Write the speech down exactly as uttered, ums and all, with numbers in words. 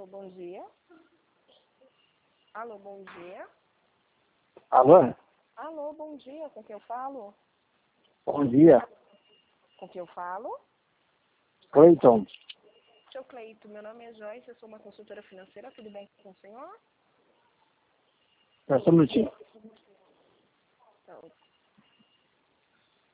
Alô, bom dia. Alô, bom dia. Alô? Alô, bom dia. Com quem eu falo? Bom dia. Com quem eu falo? Cleiton. Seu Cleito, meu nome é Joyce, eu sou uma consultora financeira. Tudo bem com o senhor? Só um minutinho. Então,